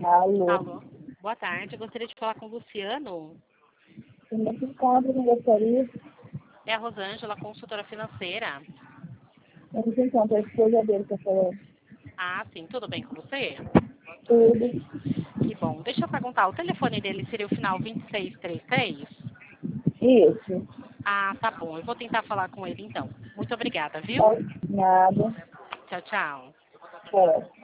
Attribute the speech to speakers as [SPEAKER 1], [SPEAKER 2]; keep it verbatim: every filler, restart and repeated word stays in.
[SPEAKER 1] Alô.
[SPEAKER 2] Alô. Boa tarde. Eu gostaria de falar com o Luciano.
[SPEAKER 1] Como é que encontra quem gostaria?
[SPEAKER 2] É a Rosângela, consultora financeira.
[SPEAKER 1] Como se encontra a esposa dele que eu falei?
[SPEAKER 2] Ah, sim. Tudo bem com você?
[SPEAKER 1] Tudo.
[SPEAKER 2] Que bom. Deixa eu perguntar. O telefone dele seria o final vinte e seis trinta e três?
[SPEAKER 1] Isso.
[SPEAKER 2] Ah, tá bom. Eu vou tentar falar com ele então. Muito obrigada, viu?
[SPEAKER 1] Tá. Nada.
[SPEAKER 2] Tchau, tchau.
[SPEAKER 1] Pode.